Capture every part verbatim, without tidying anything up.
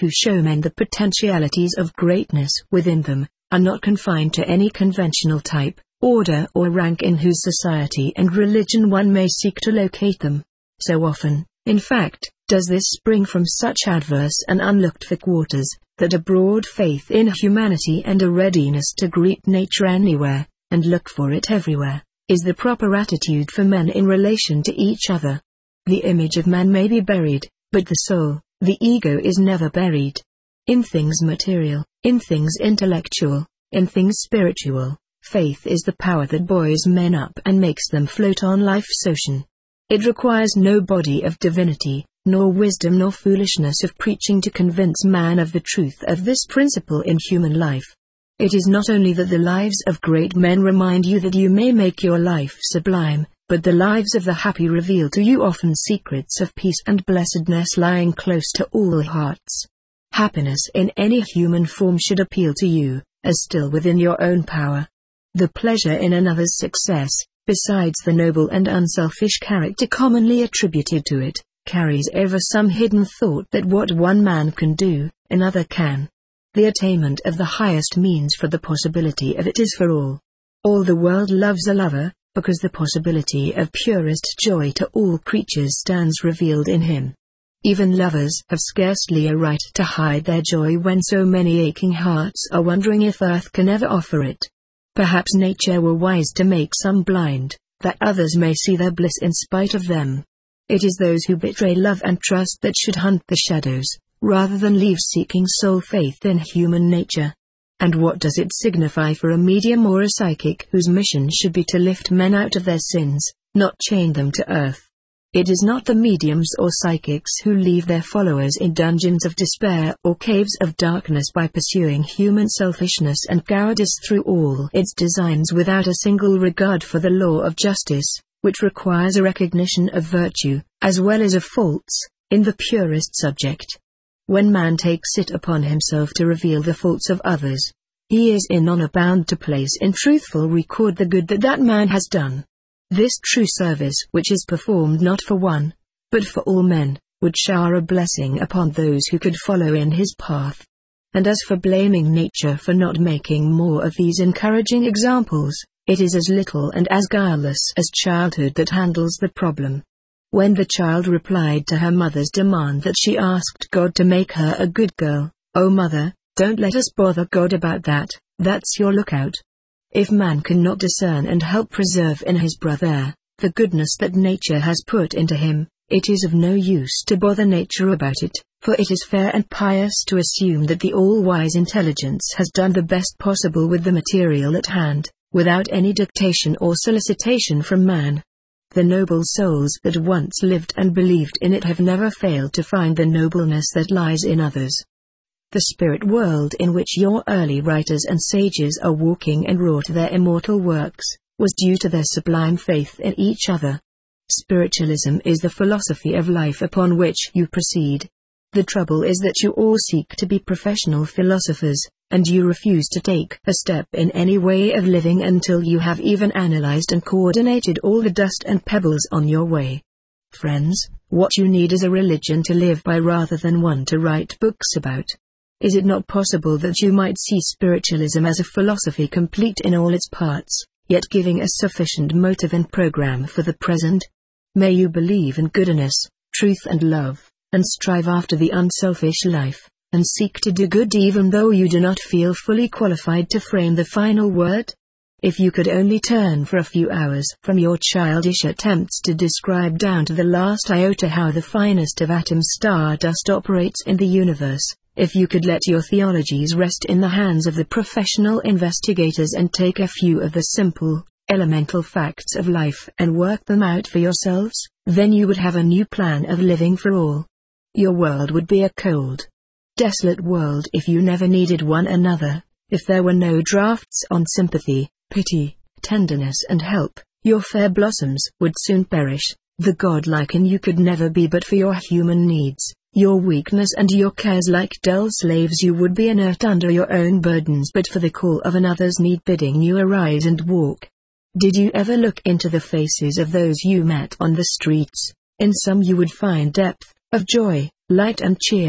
who show men the potentialities of greatness within them, are not confined to any conventional type, order or rank in whose society and religion one may seek to locate them. So often, in fact, does this spring from such adverse and unlooked-for quarters, that a broad faith in humanity and a readiness to greet nature anywhere, and look for it everywhere, is the proper attitude for men in relation to each other. The image of man may be buried, but the soul, the ego, is never buried. In things material, in things intellectual, in things spiritual, faith is the power that buoys men up and makes them float on life's ocean. It requires no body of divinity, nor wisdom nor foolishness of preaching to convince man of the truth of this principle in human life. It is not only that the lives of great men remind you that you may make your life sublime, but the lives of the happy reveal to you often secrets of peace and blessedness lying close to all hearts. Happiness in any human form should appeal to you, as still within your own power. The pleasure in another's success, besides the noble and unselfish character commonly attributed to it, carries ever some hidden thought that what one man can do, another can. The attainment of the highest means for the possibility of it is for all. All the world loves a lover, because the possibility of purest joy to all creatures stands revealed in him. Even lovers have scarcely a right to hide their joy when so many aching hearts are wondering if earth can ever offer it. Perhaps nature were wise to make some blind, that others may see their bliss in spite of them. It is those who betray love and trust that should hunt the shadows, rather than leave seeking sole faith in human nature. And what does it signify for a medium or a psychic whose mission should be to lift men out of their sins, not chain them to earth? It is not the mediums or psychics who leave their followers in dungeons of despair or caves of darkness by pursuing human selfishness and cowardice through all its designs without a single regard for the law of justice, which requires a recognition of virtue, as well as of faults, in the purest subject. When man takes it upon himself to reveal the faults of others, he is in honor bound to place in truthful record the good that that man has done. This true service, which is performed not for one, but for all men, would shower a blessing upon those who could follow in his path. And as for blaming nature for not making more of these encouraging examples, it is as little and as guileless as childhood that handles the problem. When the child replied to her mother's demand that she asked God to make her a good girl, "Oh mother, don't let us bother God about that, that's your lookout." If man cannot discern and help preserve in his brother the goodness that nature has put into him, it is of no use to bother nature about it, for it is fair and pious to assume that the all-wise intelligence has done the best possible with the material at hand, without any dictation or solicitation from man. The noble souls that once lived and believed in it have never failed to find the nobleness that lies in others. The spirit world in which your early writers and sages are walking and wrought their immortal works, was due to their sublime faith in each other. Spiritualism is the philosophy of life upon which you proceed. The trouble is that you all seek to be professional philosophers, and you refuse to take a step in any way of living until you have even analyzed and coordinated all the dust and pebbles on your way. Friends, what you need is a religion to live by rather than one to write books about. Is it not possible that you might see spiritualism as a philosophy complete in all its parts, yet giving a sufficient motive and program for the present? May you believe in goodness, truth and love, and strive after the unselfish life, and seek to do good even though you do not feel fully qualified to frame the final word? If you could only turn for a few hours from your childish attempts to describe down to the last iota how the finest of atom stardust operates in the universe, if you could let your theologies rest in the hands of the professional investigators and take a few of the simple, elemental facts of life and work them out for yourselves, then you would have a new plan of living for all. Your world would be a cold, desolate world if you never needed one another, if there were no drafts on sympathy, pity, tenderness and help. Your fair blossoms would soon perish, the godlike in you could never be but for your human needs. Your weakness and your cares like dull slaves you would be inert under your own burdens but for the call of another's need bidding you arise and walk. Did you ever look into the faces of those you met on the streets? In some you would find depth of joy, light and cheer,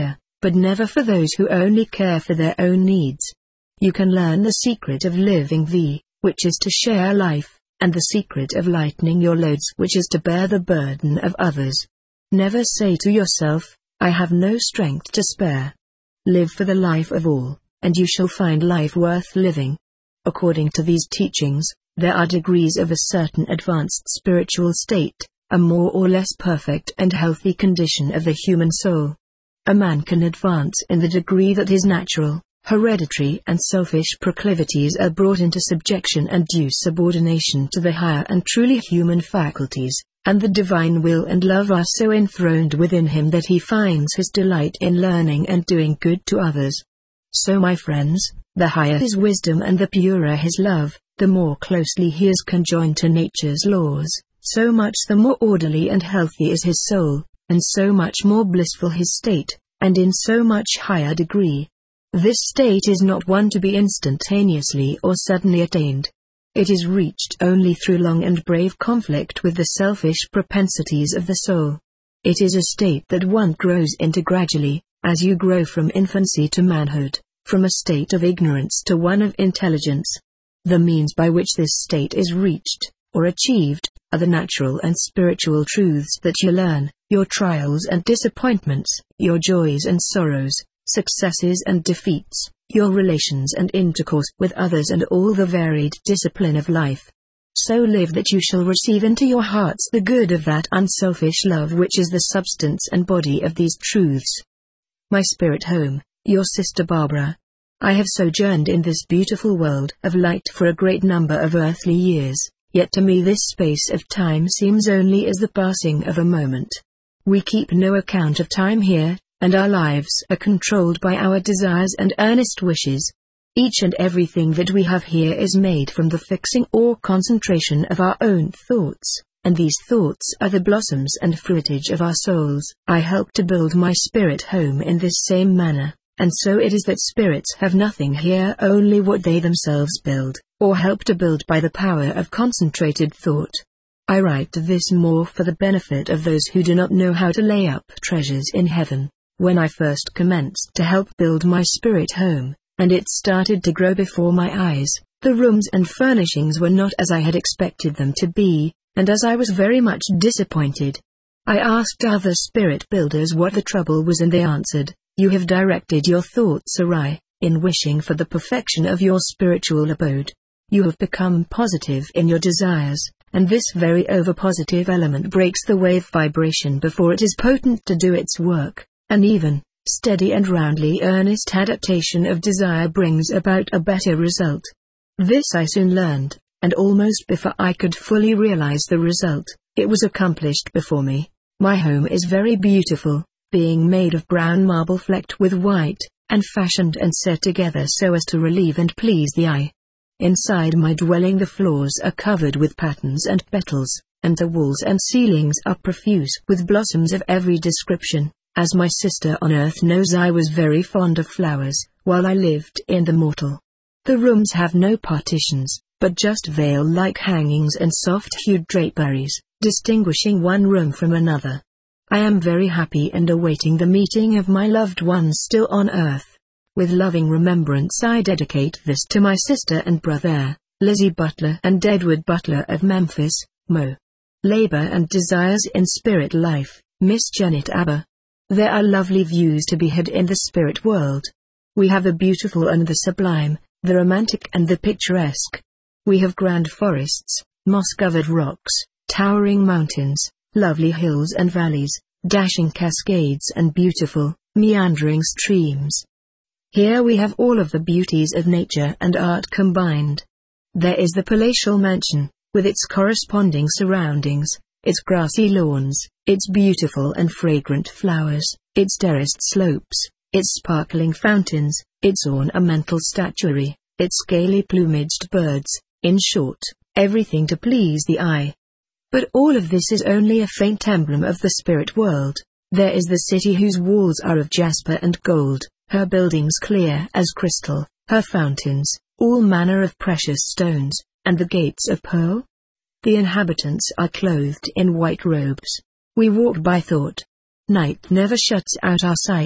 but never for those who only care for their own needs. You can learn the secret of living thee, which is to share life, and the secret of lightening your loads, which is to bear the burden of others. Never say to yourself, I have no strength to spare. Live for the life of all, and you shall find life worth living. According to these teachings, there are degrees of a certain advanced spiritual state, a more or less perfect and healthy condition of the human soul. A man can advance in the degree that his natural, hereditary and selfish proclivities are brought into subjection and due subordination to the higher and truly human faculties, and the divine will and love are so enthroned within him that he finds his delight in learning and doing good to others. So my friends, the higher his wisdom and the purer his love, the more closely he is conjoined to nature's laws, so much the more orderly and healthy is his soul, and so much more blissful his state, and in so much higher degree. This state is not one to be instantaneously or suddenly attained. It is reached only through long and brave conflict with the selfish propensities of the soul. It is a state that one grows into gradually, as you grow from infancy to manhood, from a state of ignorance to one of intelligence. The means by which this state is reached, or achieved, are the natural and spiritual truths that you learn, your trials and disappointments, your joys and sorrows, successes and defeats, your relations and intercourse with others, and all the varied discipline of life. So live that you shall receive into your hearts the good of that unselfish love which is the substance and body of these truths. My spirit home, your sister Barbara. I have sojourned in this beautiful world of light for a great number of earthly years, yet to me this space of time seems only as the passing of a moment. We keep no account of time here, and our lives are controlled by our desires and earnest wishes. Each and everything that we have here is made from the fixing or concentration of our own thoughts, and these thoughts are the blossoms and fruitage of our souls. I help to build my spirit home in this same manner, and so it is that spirits have nothing here, only what they themselves build, or help to build by the power of concentrated thought. I write this more for the benefit of those who do not know how to lay up treasures in heaven. When I first commenced to help build my spirit home, and it started to grow before my eyes, the rooms and furnishings were not as I had expected them to be, and as I was very much disappointed. I asked other spirit builders what the trouble was, and they answered, "You have directed your thoughts awry, in wishing for the perfection of your spiritual abode. You have become positive in your desires, and this very over-positive element breaks the wave vibration before it is potent to do its work. An even, steady and roundly earnest adaptation of desire brings about a better result." This I soon learned, and almost before I could fully realize the result, it was accomplished before me. My home is very beautiful, being made of brown marble flecked with white, and fashioned and set together so as to relieve and please the eye. Inside my dwelling the floors are covered with patterns and petals, and the walls and ceilings are profuse with blossoms of every description. As my sister on earth knows, I was very fond of flowers, while I lived in the mortal. The rooms have no partitions, but just veil-like hangings and soft-hued draperies, distinguishing one room from another. I am very happy and awaiting the meeting of my loved ones still on earth. With loving remembrance I dedicate this to my sister and brother, Lizzie Butler and Edward Butler of Memphis, Mo. Labor and Desires in Spirit Life, Miss Janet Aber. There are lovely views to be had in the spirit world. We have the beautiful and the sublime, the romantic and the picturesque. We have grand forests, moss-covered rocks, towering mountains, lovely hills and valleys, dashing cascades and beautiful, meandering streams. Here we have all of the beauties of nature and art combined. There is the palatial mansion, with its corresponding surroundings, its grassy lawns, its beautiful and fragrant flowers, its terraced slopes, its sparkling fountains, its ornamental statuary, its gaily plumaged birds, in short, everything to please the eye. But all of this is only a faint emblem of the spirit world. There is the city whose walls are of jasper and gold, her buildings clear as crystal, her fountains, all manner of precious stones, and the gates of pearl. The inhabitants are clothed in white robes. We walk by thought. Night never shuts out our sight,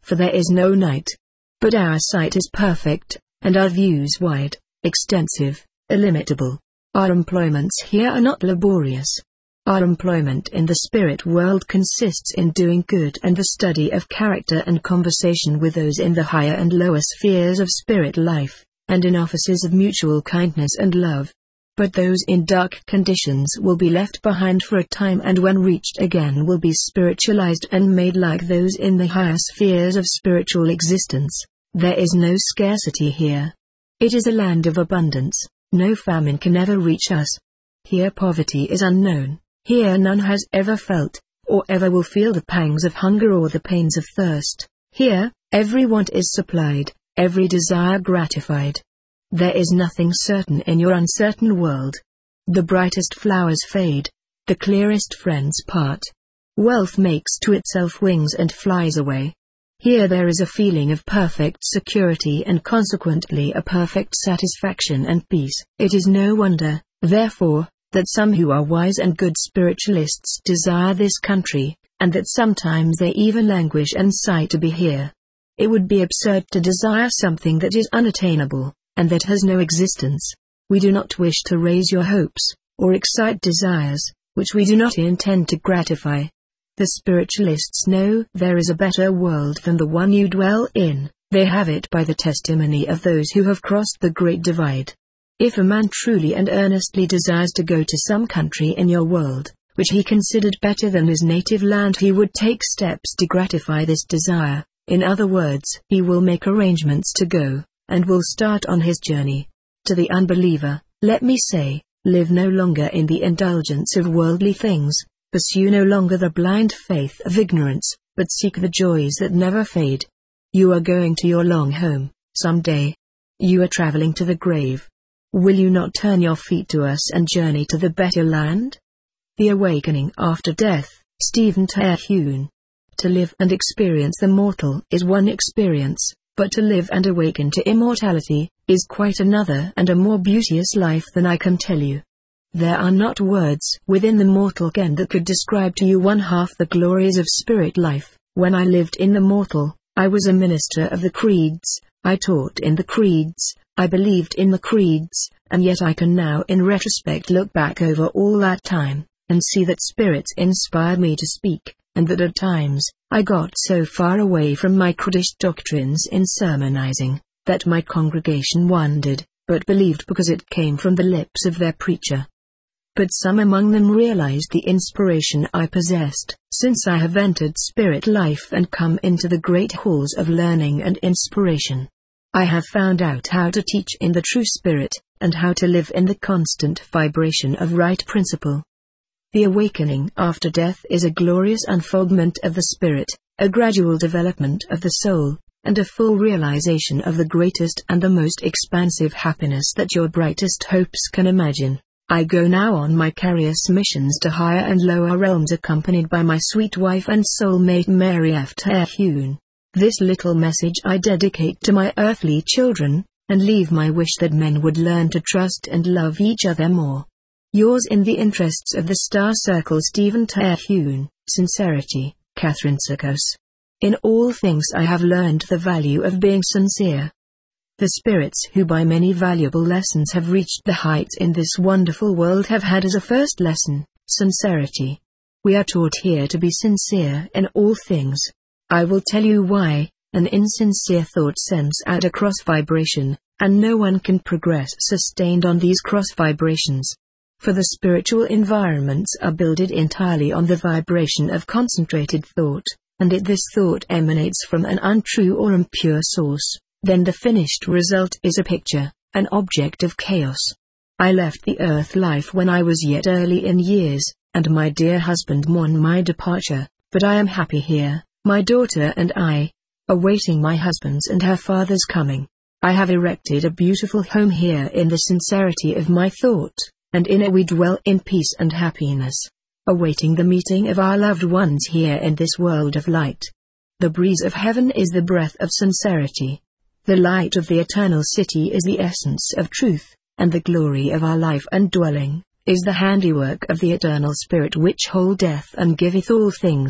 for there is no night. But our sight is perfect, and our views wide, extensive, illimitable. Our employments here are not laborious. Our employment in the spirit world consists in doing good and the study of character and conversation with those in the higher and lower spheres of spirit life, and in offices of mutual kindness and love. But those in dark conditions will be left behind for a time, and when reached again will be spiritualized and made like those in the higher spheres of spiritual existence. There is no scarcity here. It is a land of abundance. No famine can ever reach us. Here poverty is unknown. Here none has ever felt, or ever will feel the pangs of hunger or the pains of thirst. Here, every want is supplied, every desire gratified. There is nothing certain in your uncertain world. The brightest flowers fade, the clearest friends part. Wealth makes to itself wings and flies away. Here there is a feeling of perfect security and consequently a perfect satisfaction and peace. It is no wonder, therefore, that some who are wise and good spiritualists desire this country, and that sometimes they even languish and sigh to be here. It would be absurd to desire something that is unattainable, and that has no existence. We do not wish to raise your hopes, or excite desires, which we do not intend to gratify. The spiritualists know there is a better world than the one you dwell in. They have it by the testimony of those who have crossed the great divide. If a man truly and earnestly desires to go to some country in your world, which he considered better than his native land, he would take steps to gratify this desire. In other words, he will make arrangements to go, and will start on his journey. To the unbeliever, let me say, live no longer in the indulgence of worldly things, pursue no longer the blind faith of ignorance, but seek the joys that never fade. You are going to your long home, some day. You are traveling to the grave. Will you not turn your feet to us and journey to the better land? The Awakening After Death, Stephen Terhune. To live and experience the mortal is one experience, but to live and awaken to immortality is quite another and a more beauteous life than I can tell you. There are not words within the mortal ken that could describe to you one half the glories of spirit life. When I lived in the mortal, I was a minister of the creeds, I taught in the creeds, I believed in the creeds, and yet I can now in retrospect look back over all that time, and see that spirits inspired me to speak, and that at times, I got so far away from my Kurdish doctrines in sermonizing, that my congregation wondered, but believed because it came from the lips of their preacher. But some among them realized the inspiration I possessed, since I have entered spirit life and come into the great halls of learning and inspiration. I have found out how to teach in the true spirit, and how to live in the constant vibration of right principle. The awakening after death is a glorious unfoldment of the spirit, a gradual development of the soul, and a full realization of the greatest and the most expansive happiness that your brightest hopes can imagine. I go now on my curious missions to higher and lower realms, accompanied by my sweet wife and soulmate Mary F. Terhune. This little message I dedicate to my earthly children, and leave my wish that men would learn to trust and love each other more. Yours in the interests of the Star Circle, Stephen Terhune. Sincerity, Catherine Sakos. In all things I have learned the value of being sincere. The spirits who by many valuable lessons have reached the heights in this wonderful world have had as a first lesson, sincerity. We are taught here to be sincere in all things. I will tell you why. An insincere thought sends out a cross vibration, and no one can progress sustained on these cross vibrations. For the spiritual environments are builded entirely on the vibration of concentrated thought, and if this thought emanates from an untrue or impure source, then the finished result is a picture, an object of chaos. I left the earth life when I was yet early in years, and my dear husband mourned my departure, but I am happy here, my daughter and I, awaiting my husband's and her father's coming. I have erected a beautiful home here in the sincerity of my thought, and in it we dwell in peace and happiness, awaiting the meeting of our loved ones here in this world of light. The breeze of heaven is the breath of sincerity. The light of the eternal city is the essence of truth, and the glory of our life and dwelling is the handiwork of the eternal Spirit which holdeth and giveth all things.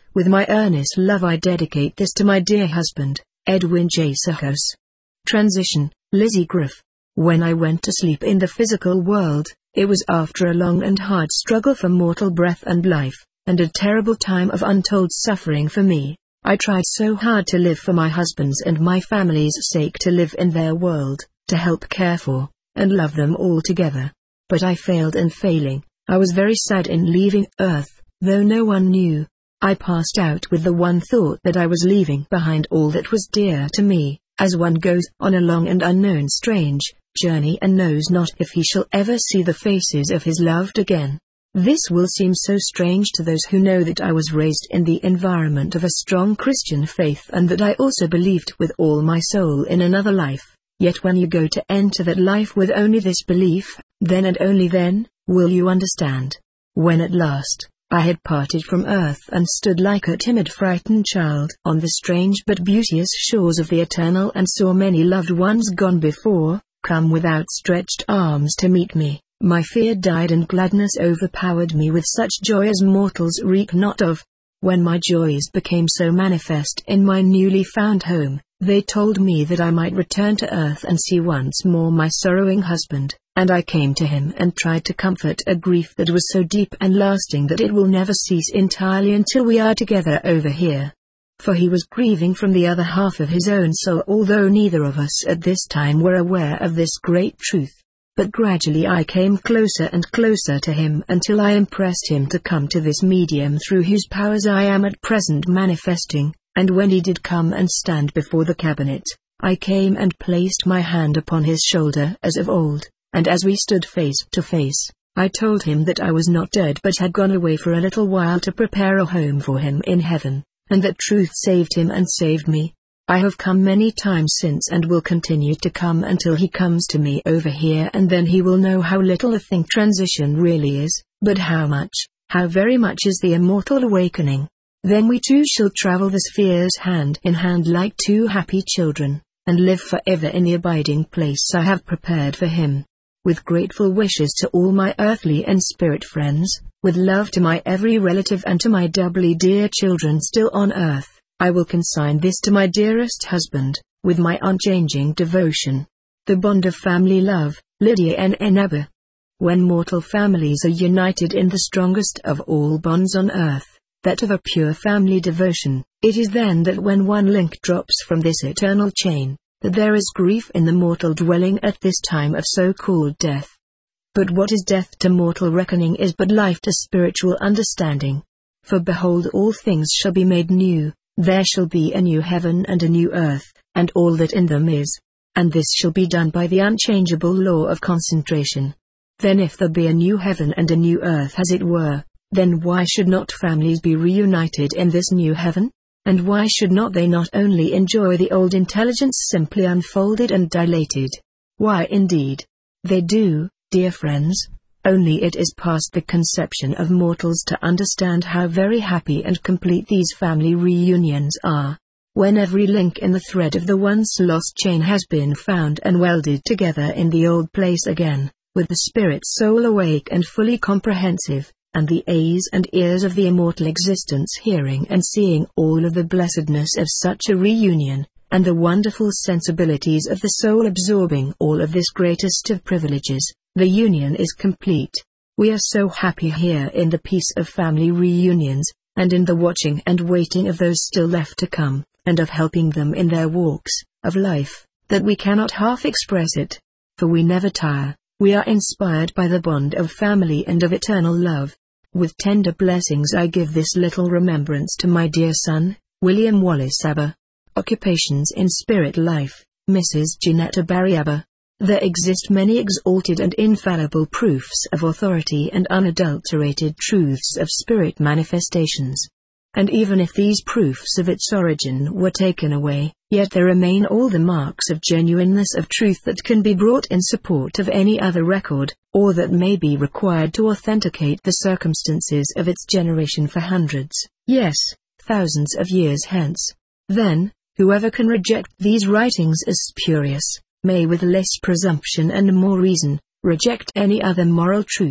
with my earnest love I dedicate this to my dear husband, Edwin J. Sahos. Transition, Lizzie Griff. When I went to sleep in the physical world, it was after a long and hard struggle for mortal breath and life, and a terrible time of untold suffering for me. I tried so hard to live for my husband's and my family's sake, to live in their world, to help care for, and love them all together. But I failed, and failing, I was very sad in leaving Earth, though no one knew. I passed out with the one thought that I was leaving behind all that was dear to me, as one goes on a long and unknown strange journey and knows not if he shall ever see the faces of his loved again. This will seem so strange to those who know that I was raised in the environment of a strong Christian faith, and that I also believed with all my soul in another life. Yet when you go to enter that life with only this belief, then and only then, will you understand. When at last, I had parted from earth and stood like a timid frightened child on the strange but beauteous shores of the eternal, and saw many loved ones gone before, come with outstretched arms to meet me, my fear died and gladness overpowered me with such joy as mortals reek not of. When my joys became so manifest in my newly found home, they told me that I might return to earth and see once more my sorrowing husband, and I came to him and tried to comfort a grief that was so deep and lasting that it will never cease entirely until we are together over here. For he was grieving from the other half of his own soul, although neither of us at this time were aware of this great truth. But gradually I came closer and closer to him until I impressed him to come to this medium through whose powers I am at present manifesting, and when he did come and stand before the cabinet, I came and placed my hand upon his shoulder as of old, and as we stood face to face, I told him that I was not dead but had gone away for a little while to prepare a home for him in heaven, and that truth saved him and saved me. I have come many times since and will continue to come until he comes to me over here, and then he will know how little a thing transition really is, but how much, how very much is the immortal awakening. Then we two shall travel the spheres hand in hand like two happy children, and live forever in the abiding place I have prepared for him. With grateful wishes to all my earthly and spirit friends, with love to my every relative and to my doubly dear children still on earth, I will consign this to my dearest husband, with my unchanging devotion. The bond of family love, Lydia N. Enaba. When mortal families are united in the strongest of all bonds on earth, that of a pure family devotion, it is then that when one link drops from this eternal chain, that there is grief in the mortal dwelling at this time of so-called death. But what is death to mortal reckoning is but life to spiritual understanding. For behold, all things shall be made new, there shall be a new heaven and a new earth, and all that in them is. And this shall be done by the unchangeable law of concentration. Then if there be a new heaven and a new earth as it were, then why should not families be reunited in this new heaven? And why should not they not only enjoy the old intelligence simply unfolded and dilated? Why indeed, they do, dear friends, only it is past the conception of mortals to understand how very happy and complete these family reunions are. When every link in the thread of the once lost chain has been found and welded together in the old place again, with the spirit soul awake and fully comprehensive, and the eyes and ears of the immortal existence hearing and seeing all of the blessedness of such a reunion, and the wonderful sensibilities of the soul absorbing all of this greatest of privileges, the union is complete. We are so happy here in the peace of family reunions, and in the watching and waiting of those still left to come, and of helping them in their walks of life, that we cannot half express it. For we never tire, we are inspired by the bond of family and of eternal love. With tender blessings I give this little remembrance to my dear son, William Wallace Abba. Occupations in spirit life, Missus Janetta Barry Abba. There exist many exalted and infallible proofs of authority and unadulterated truths of spirit manifestations. And even if these proofs of its origin were taken away, yet there remain all the marks of genuineness of truth that can be brought in support of any other record, or that may be required to authenticate the circumstances of its generation for hundreds, yes, thousands of years hence. Then, whoever can reject these writings as spurious, may with less presumption and more reason, reject any other moral truth.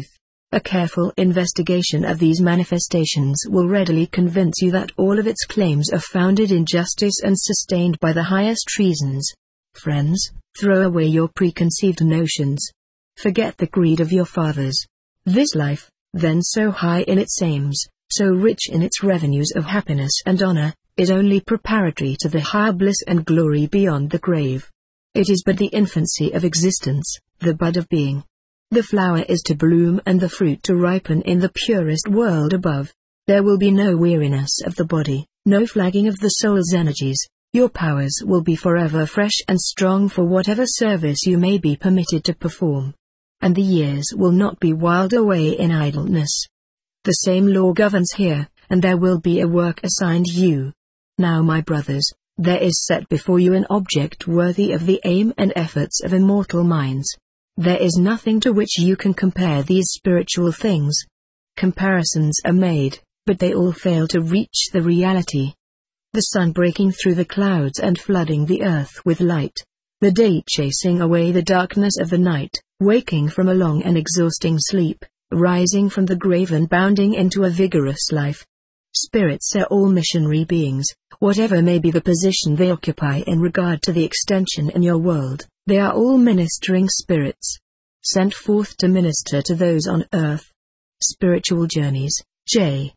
A careful investigation of these manifestations will readily convince you that all of its claims are founded in justice and sustained by the highest reasons. Friends, throw away your preconceived notions. Forget the greed of your fathers. This life, then so high in its aims, so rich in its revenues of happiness and honor, is only preparatory to the higher bliss and glory beyond the grave. It is but the infancy of existence, the bud of being. The flower is to bloom and the fruit to ripen in the purest world above. There will be no weariness of the body, no flagging of the soul's energies. Your powers will be forever fresh and strong for whatever service you may be permitted to perform. And the years will not be whiled away in idleness. The same law governs here, and there will be a work assigned you. Now, my brothers, there is set before you an object worthy of the aim and efforts of immortal minds. There is nothing to which you can compare these spiritual things. Comparisons are made, but they all fail to reach the reality. The sun breaking through the clouds and flooding the earth with light. The day chasing away the darkness of the night, waking from a long and exhausting sleep, rising from the grave and bounding into a vigorous life. Spirits are all missionary beings, whatever may be the position they occupy in regard to the extension in your world, they are all ministering spirits, sent forth to minister to those on earth. Spiritual Journeys, J.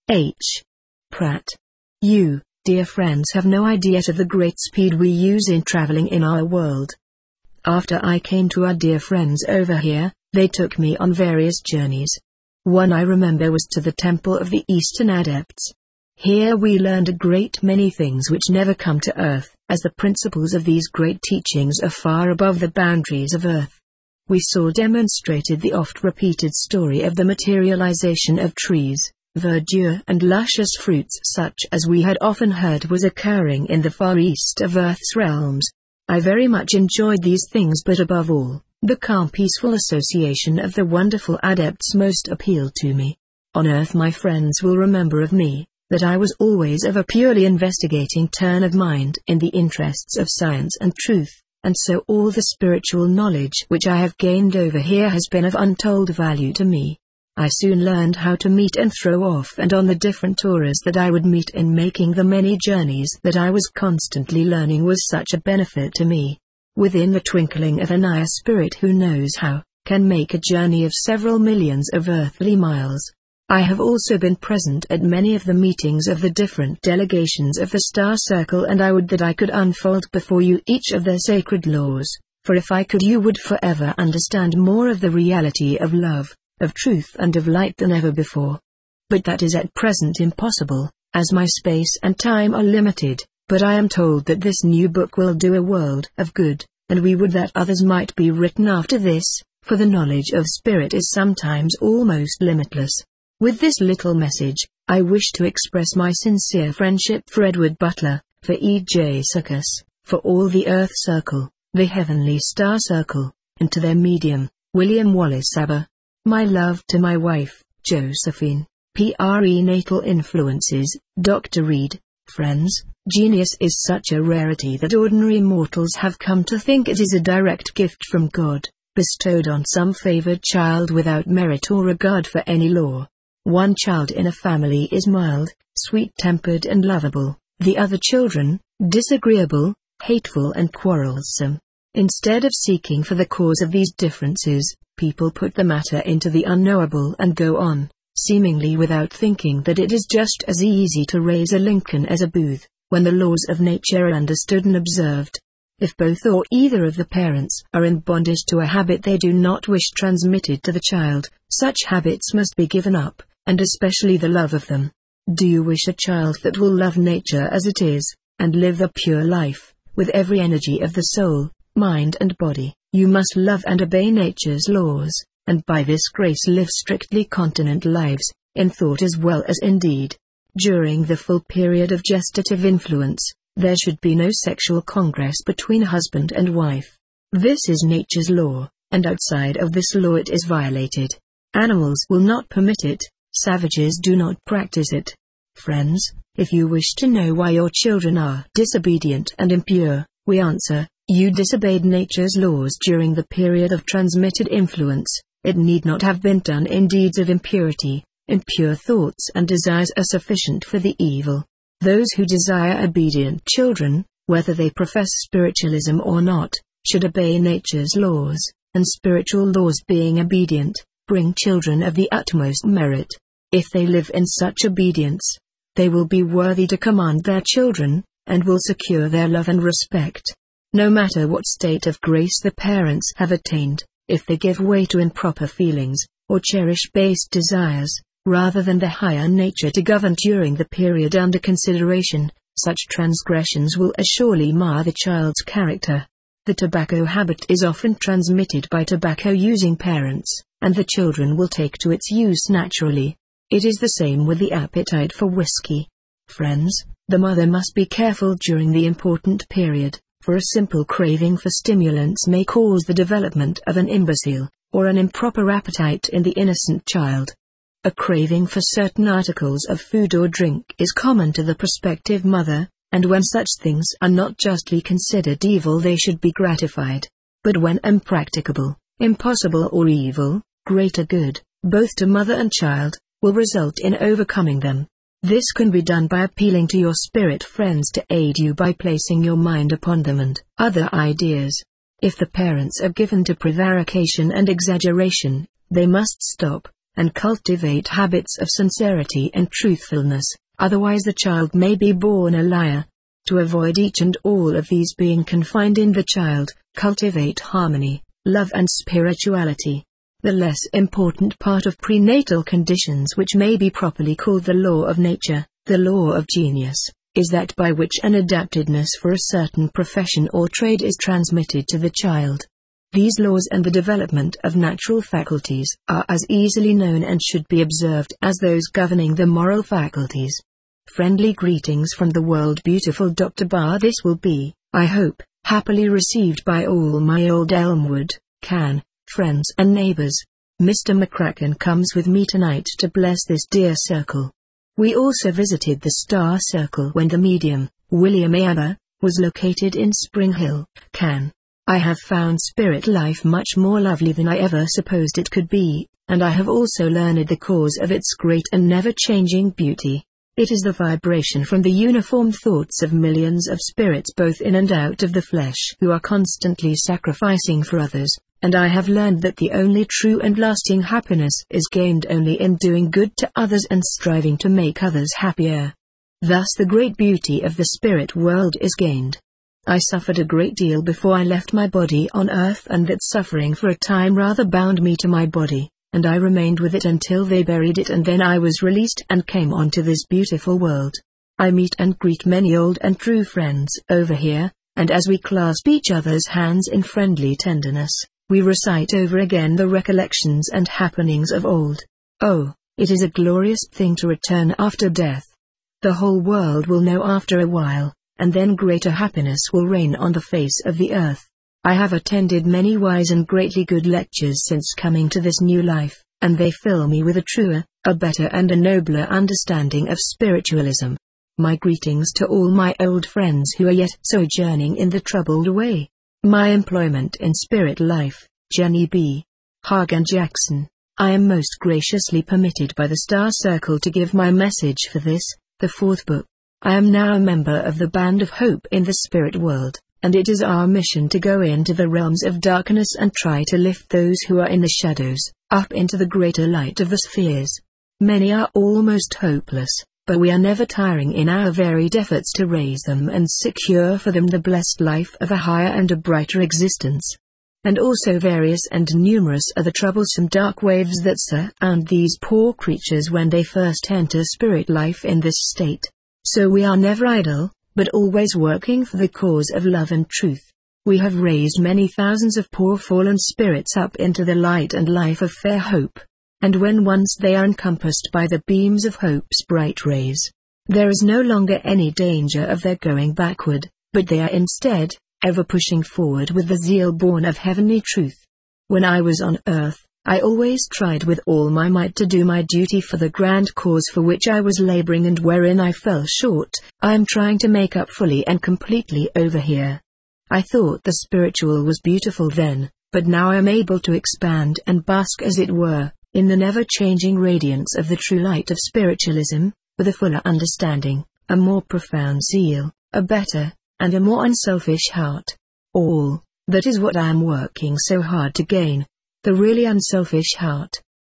H. Pratt. You, dear friends, have no idea of the great speed we use in traveling in our world. After I came to our dear friends over here, they took me on various journeys. One I remember was to the Temple of the Eastern Adepts. Here we learned a great many things which never come to earth, as the principles of these great teachings are far above the boundaries of earth. We saw demonstrated the oft-repeated story of the materialization of trees, verdure and luscious fruits such as we had often heard was occurring in the far east of earth's realms. I very much enjoyed these things, but above all, the calm peaceful association of the wonderful adepts most appealed to me. On earth my friends will remember of me, that I was always of a purely investigating turn of mind in the interests of science and truth, and so all the spiritual knowledge which I have gained over here has been of untold value to me. I soon learned how to meet and throw off and on the different auras that I would meet in making the many journeys that I was constantly learning was such a benefit to me. Within the twinkling of an eye, a spirit who knows how, can make a journey of several millions of earthly miles. I have also been present at many of the meetings of the different delegations of the Star Circle, and I would that I could unfold before you each of their sacred laws, for if I could you would forever understand more of the reality of love, of truth and of light than ever before. But that is at present impossible, as my space and time are limited, but I am told that this new book will do a world of good, and we would that others might be written after this, for the knowledge of spirit is sometimes almost limitless. With this little message, I wish to express my sincere friendship for Edward Butler, for E J Succus, for all the Earth Circle, the Heavenly Star Circle, and to their medium, William Wallace Saber. My love to my wife, Josephine. Prenatal influences, Doctor Reed. Friends, genius is such a rarity that ordinary mortals have come to think it is a direct gift from God, bestowed on some favored child without merit or regard for any law. One child in a family is mild, sweet-tempered and lovable, the other children, disagreeable, hateful and quarrelsome. Instead of seeking for the cause of these differences, people put the matter into the unknowable and go on, seemingly without thinking that it is just as easy to raise a Lincoln as a Booth, when the laws of nature are understood and observed. If both or either of the parents are in bondage to a habit they do not wish transmitted to the child, such habits must be given up, and especially the love of them. Do you wish a child that will love nature as it is, and live a pure life, with every energy of the soul, mind and body? You must love and obey nature's laws, and by this grace live strictly continent lives, in thought as well as in deed. During the full period of gestative influence, there should be no sexual congress between husband and wife. This is nature's law, and outside of this law it is violated. Animals will not permit it, savages do not practice it. Friends, if you wish to know why your children are disobedient and impure, we answer, you disobeyed nature's laws during the period of transmitted influence, it need not have been done in deeds of impurity. Impure thoughts and desires are sufficient for the evil. Those who desire obedient children, whether they profess spiritualism or not, should obey nature's laws, and spiritual laws being obedient, bring children of the utmost merit. If they live in such obedience, they will be worthy to command their children, and will secure their love and respect. No matter what state of grace the parents have attained, if they give way to improper feelings, or cherish base desires, rather than the higher nature to govern during the period under consideration, such transgressions will assuredly mar the child's character. The tobacco habit is often transmitted by tobacco-using parents, and the children will take to its use naturally. It is the same with the appetite for whiskey. Friends, the mother must be careful during the important period, for a simple craving for stimulants may cause the development of an imbecile, or an improper appetite in the innocent child. A craving for certain articles of food or drink is common to the prospective mother, and when such things are not justly considered evil they should be gratified. But when impracticable, impossible or evil, greater good, both to mother and child, will result in overcoming them. This can be done by appealing to your spirit friends to aid you by placing your mind upon them and other ideas. If the parents are given to prevarication and exaggeration, they must stop, and cultivate habits of sincerity and truthfulness, otherwise the child may be born a liar. To avoid each and all of these being confined in the child, cultivate harmony, love and spirituality. The less important part of prenatal conditions, which may be properly called the law of nature, the law of genius, is that by which an adaptedness for a certain profession or trade is transmitted to the child. These laws and the development of natural faculties are as easily known and should be observed as those governing the moral faculties. Friendly greetings from the world beautiful Doctor Barr. This will be, I hope, happily received by all my old Elmwood, Can, friends and neighbors. Mister McCracken comes with me tonight to bless this dear circle. We also visited the Star Circle when the medium, William Aber, was located in Spring Hill, Can. I have found spirit life much more lovely than I ever supposed it could be, and I have also learned the cause of its great and never-changing beauty. It is the vibration from the uniform thoughts of millions of spirits both in and out of the flesh who are constantly sacrificing for others, and I have learned that the only true and lasting happiness is gained only in doing good to others and striving to make others happier. Thus the great beauty of the spirit world is gained. I suffered a great deal before I left my body on earth, and that suffering for a time rather bound me to my body, and I remained with it until they buried it, and then I was released and came on to this beautiful world. I meet and greet many old and true friends over here, and as we clasp each other's hands in friendly tenderness, we recite over again the recollections and happenings of old. Oh, it is a glorious thing to return after death. The whole world will know after a while, and then greater happiness will reign on the face of the earth. I have attended many wise and greatly good lectures since coming to this new life, and they fill me with a truer, a better and a nobler understanding of spiritualism. My greetings to all my old friends who are yet sojourning in the troubled way. My employment in spirit life, Jenny B. Hagen Jackson. I am most graciously permitted by the Star Circle to give my message for this, the fourth book. I am now a member of the Band of Hope in the spirit world, and it is our mission to go into the realms of darkness and try to lift those who are in the shadows, up into the greater light of the spheres. Many are almost hopeless, but we are never tiring in our varied efforts to raise them and secure for them the blessed life of a higher and a brighter existence. And also various and numerous are the troublesome dark waves that surround these poor creatures when they first enter spirit life in this state. So we are never idle, but always working for the cause of love and truth. We have raised many thousands of poor fallen spirits up into the light and life of fair hope. And when once they are encompassed by the beams of hope's bright rays, there is no longer any danger of their going backward, but they are instead, ever pushing forward with the zeal born of heavenly truth. When I was on earth, I always tried with all my might to do my duty for the grand cause for which I was laboring, and wherein I fell short, I am trying to make up fully and completely over here. I thought the spiritual was beautiful then, But now I am able to expand and bask, as it were, in the never-changing radiance of the true light of spiritualism, with a fuller understanding, a more profound zeal, a better, and a more unselfish heart. All, that is what I am working so hard to gain. The really unselfish heart.